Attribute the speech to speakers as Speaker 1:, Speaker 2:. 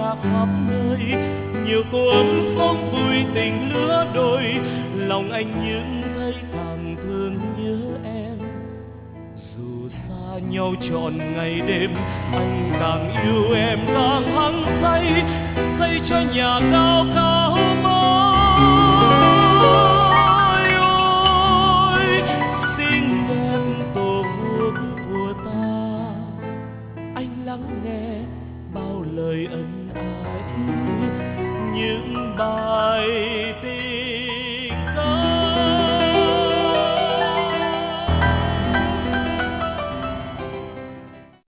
Speaker 1: hoa khắp nơi. Nhiều tổ ấm sống vui tình lứa đôi, lòng anh những thấy càng thương nhớ em. Dù xa nhau trọn ngày đêm, anh càng yêu em càng hăng say, xây cho nhà cao cao